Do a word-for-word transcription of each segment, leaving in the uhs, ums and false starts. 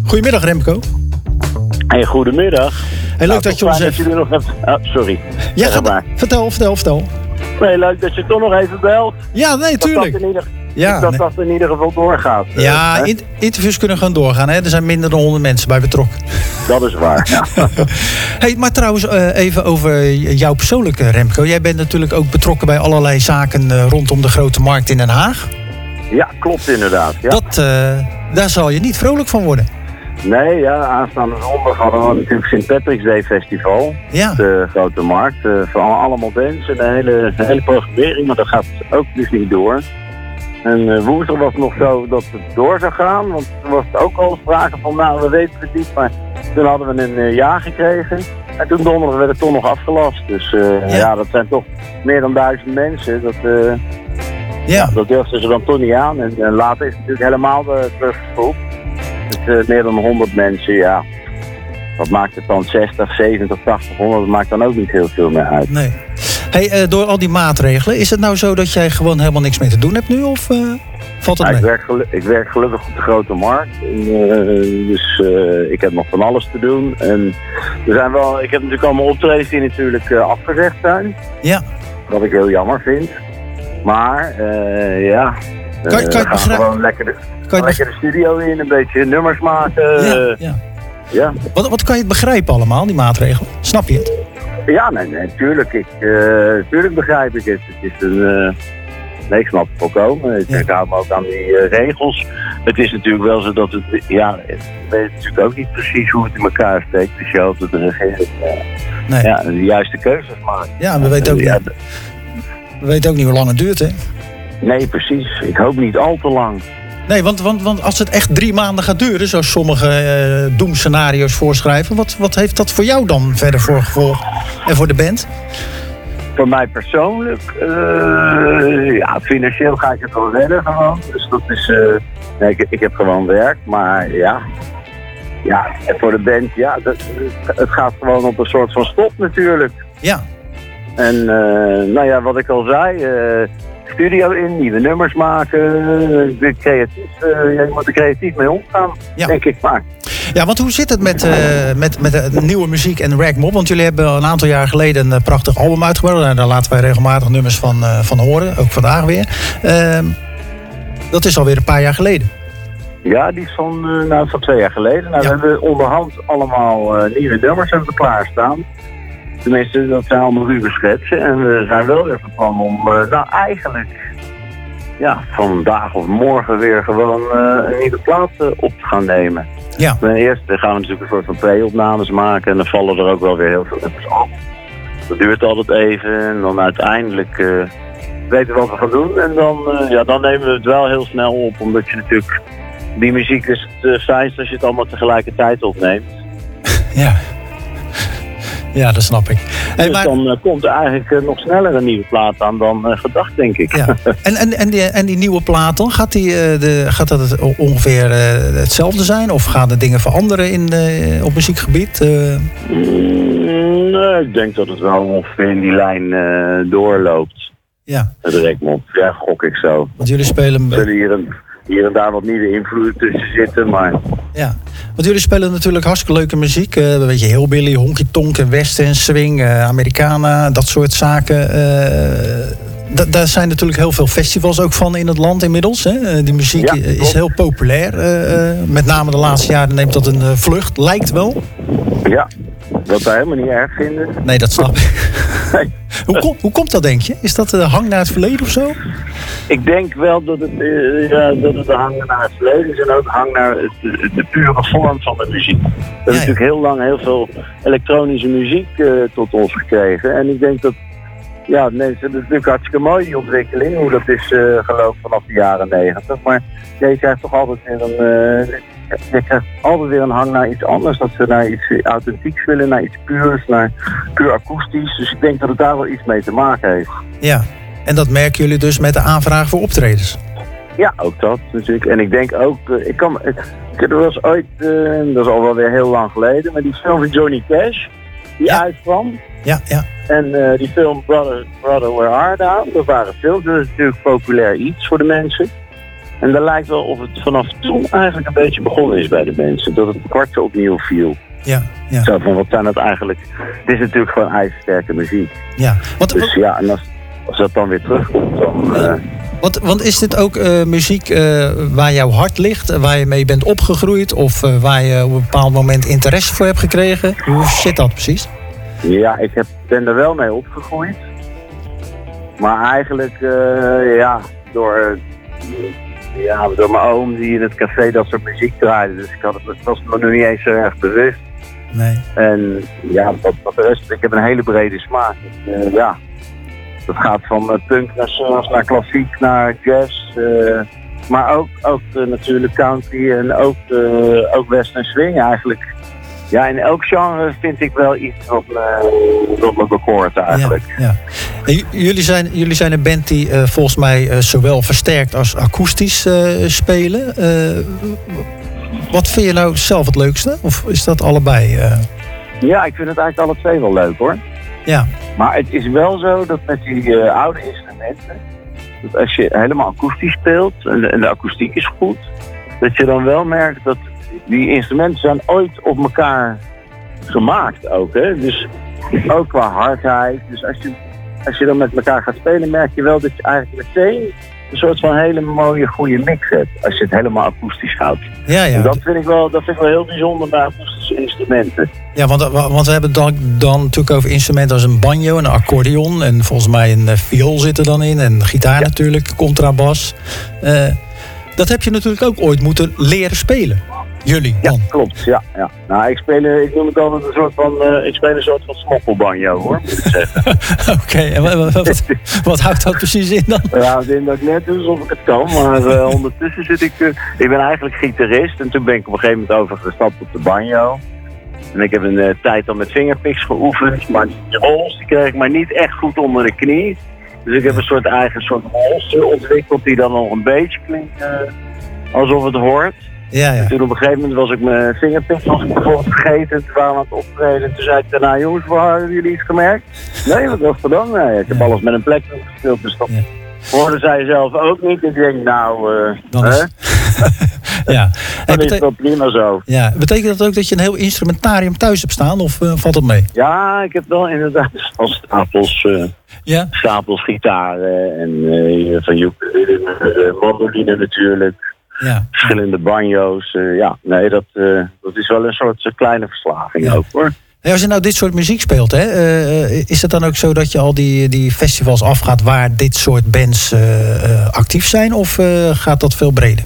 Goedemiddag Remco. Hey, goedemiddag. Hey, leuk nou, dat je ons even... Je nog even... Oh, sorry. Ja, ga maar. Vertel, vertel, vertel. Nee, leuk dat je toch nog even belt. Ja, nee, tuurlijk. Dat dat in ieder, ja, dat, nee. dat in ieder geval doorgaat. Ja, uh, in, interviews kunnen gewoon doorgaan. Hè? Er zijn minder dan honderd mensen bij betrokken. Dat is waar, ja. Hey, maar trouwens, uh, even over jou persoonlijk, Remco. Jij bent natuurlijk ook betrokken bij allerlei zaken uh, rondom de Grote Markt in Den Haag. Ja, klopt inderdaad. Ja. Dat, uh, daar zal je niet vrolijk van worden. Nee, ja, aanstaande zondag hadden we natuurlijk Sint Patrick's Day Festival. Ja. De Grote Markt. Uh, voor allemaal bands en een hele, een hele programmering, maar dat gaat ook dus niet door. En uh, woensdag was het nog zo dat het door zou gaan, want toen was het ook al sprake van, nou, we weten het niet, maar toen hadden we een uh, ja gekregen. En toen donderdag werd het toch nog afgelast. Dus uh, ja. ja, dat zijn toch meer dan duizend mensen. Dat, uh, ja. Ja, dat durfden ze dan toch niet aan. En, en later is het natuurlijk helemaal uh, teruggevoerd. Dus uh, meer dan honderd mensen, ja. Wat maakt het dan? zestig, zeventig, tachtig, honderd? Dat maakt dan ook niet heel veel meer uit. Nee. Hey, uh, door al die maatregelen, is het nou zo dat jij gewoon helemaal niks meer te doen hebt nu? Of uh, valt het ja, mee? Ik werk, gelu- ik werk gelukkig op de Grote Markt. En, uh, dus uh, ik heb nog van alles te doen. En er zijn wel, ik heb natuurlijk allemaal optredens die natuurlijk uh, afgezegd zijn. Ja. Wat ik heel jammer vind. Maar, uh, ja... Uh, kan, kan je we gaan begrijpen? gewoon lekker de, kan je lekker de studio in, een beetje nummers maken. Ja, uh, ja. ja. Wat, wat kan je het begrijpen allemaal, die maatregelen? Snap je het? Ja, nee, nee, tuurlijk. Ik, uh, tuurlijk begrijp ik het. Het is een... Uh, nee, ik snap het volkomen. Ik, Ja. ik hou me ook aan die uh, regels. Het is natuurlijk wel zo dat het... Ja, ik weet natuurlijk ook niet precies hoe het in elkaar steekt. Dus je hoopt dat de regering uh, Nee. ja, de juiste keuzes maakt. Ja, we weten ook Uh, ja, niet, we weten ook niet hoe lang het duurt, hè? nee, precies. Ik hoop niet al te lang. Nee, want, want, want als het echt drie maanden gaat duren, zoals sommige uh, doemscenario's voorschrijven, wat, wat heeft dat voor jou dan verder voor gevolg? En voor de band? Voor mij persoonlijk, uh, ja, financieel ga ik het wel redden gewoon. Dus dat is, uh, nee, ik, ik heb gewoon werk, maar ja, ja, en voor de band, ja, dat, het gaat gewoon op een soort van stop natuurlijk. Ja. En uh, nou ja, wat ik al zei, uh, studio in, nieuwe nummers maken, uh, creatief, uh, ja, je moet er creatief mee omgaan, Ja. denk ik maar. Ja, want hoe zit het met, uh, met, met de nieuwe muziek en Ragmob? Want jullie hebben een aantal jaar geleden een uh, prachtig album uitgebracht. En daar laten wij regelmatig nummers van, uh, van horen, ook vandaag weer. Uh, dat is alweer een paar jaar geleden. Ja, die is van, uh, nou, van twee jaar geleden. Nou, Ja. we hebben onderhand allemaal uh, nieuwe nummers hebben we klaarstaan. Tenminste, dat zijn allemaal ruwe schetsen. En we zijn wel weer van plan om, uh, nou eigenlijk, ja, vandaag of morgen weer gewoon uh, een nieuwe plaat uh, op te gaan nemen. Ja. Ten eerste gaan we natuurlijk een soort van pre-opnames maken en dan vallen er ook wel weer heel veel nummers af. Dat duurt altijd even en dan uiteindelijk uh, weten we wat we gaan doen. En dan, uh, ja, dan nemen we het wel heel snel op, omdat je natuurlijk, die muziek is het uh, fijnst als je het allemaal tegelijkertijd opneemt. Ja. Ja, dat snap ik. Hey, Dus maar, dan uh, komt er eigenlijk uh, nog sneller een nieuwe plaat aan dan uh, gedacht, denk ik. ja. En, en, en, die, en die nieuwe plaat dan? Gaat, die, uh, de, gaat dat het ongeveer uh, hetzelfde zijn? Of gaan er dingen veranderen in, uh, op muziekgebied? Uh... Mm, nee, ik denk dat het wel ongeveer in die lijn uh, doorloopt. Ja. Het Ragmob. Ja, gok ik zo. Want jullie spelen... Er zullen hier, een, hier en daar wat nieuwe invloeden tussen zitten, maar... Ja, want jullie spelen natuurlijk hartstikke leuke muziek. Uh, een beetje hillbilly, honky tonk en western, swing, uh, Americana, dat soort zaken. Uh, d- daar zijn natuurlijk heel veel festivals ook van in het land inmiddels. Hè? Uh, die muziek Ja, is klopt. heel populair. Uh, uh, met name de laatste jaren neemt dat een uh, vlucht, lijkt wel. Ja, wat wij helemaal niet erg vinden. Nee, dat snap ik. Nee. hoe, kom, hoe komt dat, denk je? Is dat uh, hang naar het verleden of zo? Ik denk wel dat het, uh, ja, dat het de hang naar het verleden is en ook hang naar het, de, de pure vorm van de muziek. We hebben ja. natuurlijk heel lang heel veel elektronische muziek uh, tot ons gekregen. En ik denk dat, ja, nee, het is natuurlijk hartstikke mooi die ontwikkeling, hoe dat is uh, gelopen vanaf de jaren negentig. Maar ja, je krijgt toch altijd weer een, uh, je krijgt altijd weer een hang naar iets anders. Dat ze naar iets authentieks willen, naar iets puurs, naar puur akoestisch. Dus ik denk dat het daar wel iets mee te maken heeft. Ja, en dat merken jullie dus met de aanvraag voor optredens? Ja, ook dat natuurlijk. En ik denk ook, uh, ik kan, ik, ik heb er wel eens ooit, uh, dat is al wel weer heel lang geleden, maar die film van Johnny Cash, die Ja. uitkwam. Ja, ja. En uh, die film Brother, Brother Where Art Thou, dat waren films, dat is natuurlijk populair iets voor de mensen. En dat lijkt wel of het vanaf toen eigenlijk een beetje begonnen is bij de mensen. Dat het kwartje opnieuw viel. Ja, ja. Zo van, wat zijn dat eigenlijk? Het is natuurlijk gewoon ijzersterke muziek. Ja. Want, dus ja, en als, als dat dan weer terugkomt, dan... Uh, Want, want is dit ook uh, muziek uh, waar jouw hart ligt, waar je mee bent opgegroeid of uh, waar je op een bepaald moment interesse voor hebt gekregen? Hoe zit dat precies? Ja, ik heb, ben er wel mee opgegroeid. Maar eigenlijk, uh, ja, door, uh, ja, door mijn oom die in het café dat soort muziek draaide. Dus ik had het, het was me nog niet eens zo erg bewust. Nee. En ja, wat, wat de rest, ik heb een hele brede smaak. Uh, ja. Dat gaat van uh, punk naar surf, naar klassiek, naar jazz. Uh, maar ook, ook uh, natuurlijk country en ook, uh, ook western swing eigenlijk. Ja, in elk genre vind ik wel iets wat me, wat me bekoort eigenlijk. Ja, ja. En j- jullie, zijn, jullie zijn een band die uh, volgens mij uh, zowel versterkt als akoestisch uh, spelen. Uh, wat vind je nou zelf het leukste? Of is dat allebei? Uh... Ja, ik vind het eigenlijk alle twee wel leuk hoor. Ja. Maar het is wel zo dat met die uh, oude instrumenten, dat als je helemaal akoestisch speelt en de, en de akoestiek is goed, dat je dan wel merkt dat die instrumenten zijn ooit op elkaar gemaakt ook. Hè? Dus ook qua hardheid. Dus als je, als je dan met elkaar gaat spelen, merk je wel dat je eigenlijk meteen een soort van hele mooie, goede mix hebt. Als je het helemaal akoestisch houdt. Ja, ja. En dat vind ik wel, dat vind ik wel heel bijzonder bij akoestische instrumenten. Ja, want, want we hebben het dan, dan natuurlijk over instrumenten als een banjo en een accordeon. En volgens mij een uh, viool zit er dan in. En gitaar ja. natuurlijk, contrabas. Uh, dat heb je natuurlijk ook ooit moeten leren spelen. Jullie dan? Ja, klopt. Ja, ja. Nou, ik speel, ik noem het altijd een soort van, uh, ik speel een soort van smokkelbanjo, hoor, moet ik zeggen. Oké, okay, en wat, wat, wat houdt dat precies in dan? Ja, het in dat ik net doe alsof ik het kan, maar uh, ondertussen zit ik, uh, ik ben eigenlijk gitarist en toen ben ik op een gegeven moment overgestapt op de banjo. En ik heb een uh, tijd dan met fingerpicks geoefend, maar die rolls die kreeg ik maar niet echt goed onder de knie. Dus ik heb een soort eigen soort rolls ontwikkeld die dan nog een beetje klinkt uh, alsof het hoort. Ja, ja. En toen op een gegeven moment was ik mijn vingerpicks nog bijvoorbeeld vergeten. Toen waren we aan het optreden. En toen zei ik daarna, jongens, waar hebben jullie iets gemerkt? Nee, wat was er dan? Nee, ik heb ja. alles met een plek gespeeld. Dus dat ja. hoorden zij zelf ook niet. Ik denk, nou, uh, dan is... ja. Dat hey, is wel prima zo. Ja. Betekent dat ook dat je een heel instrumentarium thuis hebt staan? Of uh, valt dat mee? Ja, ik heb wel inderdaad al stapels, uh, ja? stapels gitaren. En uh, van ukulele, uh, mandoline natuurlijk. Ja. Verschillende banjo's. Uh, ja, nee, dat, uh, dat is wel een soort uh, kleine verslaving ja. ook hoor. Hey, als je nou dit soort muziek speelt, hè, uh, is het dan ook zo dat je al die, die festivals afgaat waar dit soort bands uh, uh, actief zijn? Of uh, gaat dat veel breder?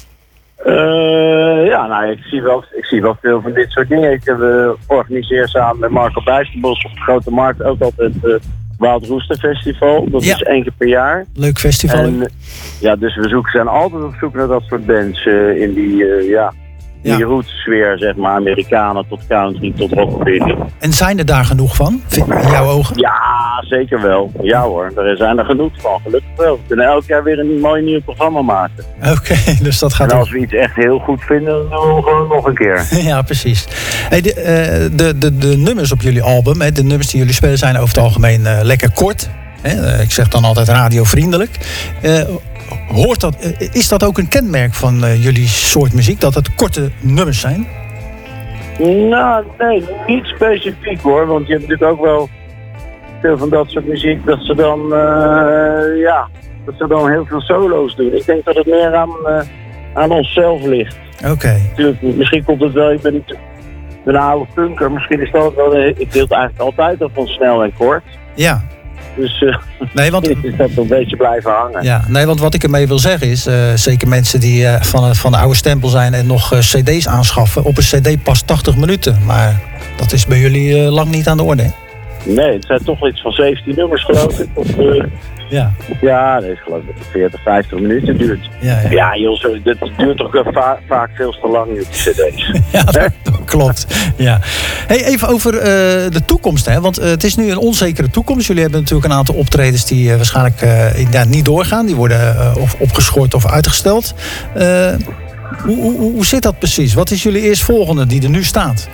Uh, ja, nou, ik zie, wel, ik zie wel veel van dit soort dingen. Ik heb uh, organiseer samen met Marco Bijsterbos op de Grote Markt ook altijd... Uh, Wild Rooster Festival, dat ja. is één keer per jaar. Leuk festival. En, ja, dus we zoeken, zijn altijd op zoek naar dat soort bands uh, in die, uh, ja, ja. die roots-sfeer, zeg maar. Amerikanen tot country tot rockabilly. En zijn er daar genoeg van, in jouw ogen? Ja, zeker wel. Ja hoor, er zijn er genoeg van, gelukkig wel. We kunnen elk jaar weer een mooi nieuw programma maken. Oké, okay, dus dat gaat... En als we iets echt heel goed vinden, dan doen we gewoon nog een keer. Ja, precies. Hey, de, uh, de, de, de nummers op jullie album, hè, de nummers die jullie spelen, zijn over het algemeen uh, lekker kort. Hè? Ik zeg dan altijd radiovriendelijk. Uh, hoort dat, uh, is dat ook een kenmerk van uh, jullie soort muziek, dat het korte nummers zijn? Nou, nee, niet specifiek hoor. Want je hebt natuurlijk ook wel veel van dat soort muziek dat ze dan, uh, ja, dat ze dan heel veel solo's doen. Ik denk dat het meer aan, uh, aan onszelf ligt. Oké. Okay. Natuurlijk, misschien komt het wel, ik ben niet een oude punker, misschien is dat wel, ik deel het eigenlijk altijd al van snel en kort. Ja. Dus uh, nee, want, is dat een beetje blijven hangen. Ja, nee, want wat ik ermee wil zeggen is, uh, zeker mensen die uh, van, van de oude stempel zijn en nog uh, cd's aanschaffen, op een cd past tachtig minuten. Maar dat is bij jullie uh, lang niet aan de orde, hè? Nee, het zijn toch iets van zeventien nummers geloof ik. Of, uh, ja. Ja, dat is geloof ik veertig, vijftig minuten duurt. Ja, ja. ja joh, dat duurt toch va- vaak veel te lang, die cd's. Ja, dat, dat klopt. Ja. Hey, even over uh, de toekomst, hè? Want uh, het is nu een onzekere toekomst. Jullie hebben natuurlijk een aantal optredens die uh, waarschijnlijk uh, ja, niet doorgaan. Die worden uh, of opgeschort of uitgesteld. Uh, hoe, hoe, hoe zit dat precies? Wat is jullie eerstvolgende die er nu staat?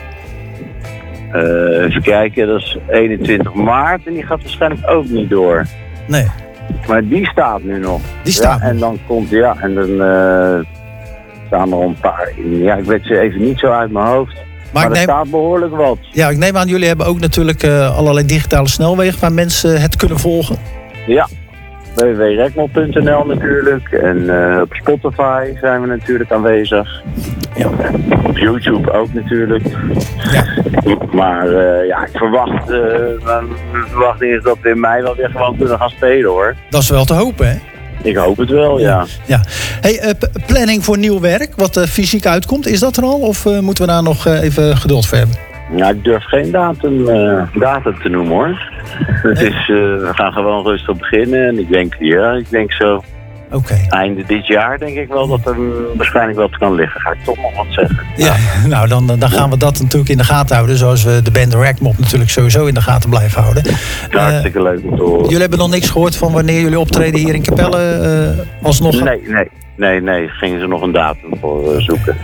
Uh, even kijken, dat is eenentwintig maart en die gaat waarschijnlijk ook niet door. Nee. Maar die staat nu nog. Die staat ja, en dan komt, ja, en dan uh, staan er een paar in. Ja, ik weet ze even niet zo uit mijn hoofd. Maar, maar er neem... staat behoorlijk wat. Ja, ik neem aan, jullie hebben ook natuurlijk uh, allerlei digitale snelwegen waar mensen het kunnen volgen. Ja, w w w punt rekmol punt n l natuurlijk. En uh, op Spotify zijn we natuurlijk aanwezig. Ja. Op YouTube ook natuurlijk. Ja. Maar uh, ja, ik verwacht, uh, mijn verwachting is dat we in mei wel weer gewoon kunnen gaan spelen, hoor. Dat is wel te hopen, hè? Ik hoop het wel, ja. ja. ja. Hey, uh, p- planning voor nieuw werk, wat uh, fysiek uitkomt, is dat er al? Of uh, moeten we daar nog uh, even geduld voor hebben? Ja, ik durf geen datum, uh, datum te noemen, hoor. Het nee. is, uh, we gaan gewoon rustig beginnen. En ik denk, ja, ik denk zo... Okay. Einde dit jaar denk ik wel dat er waarschijnlijk wat kan liggen. Ga ik toch nog wat zeggen. Ja, ja. nou dan, dan gaan we dat natuurlijk in de gaten houden. Zoals we de band Rekmol natuurlijk sowieso in de gaten blijven houden. Ja, hartstikke uh, leuk om te horen. Jullie hebben nog niks gehoord van wanneer jullie optreden hier in Capelle uh, alsnog? Nee, nee, nee, nee. Gingen ze nog een datum voor uh, zoeken.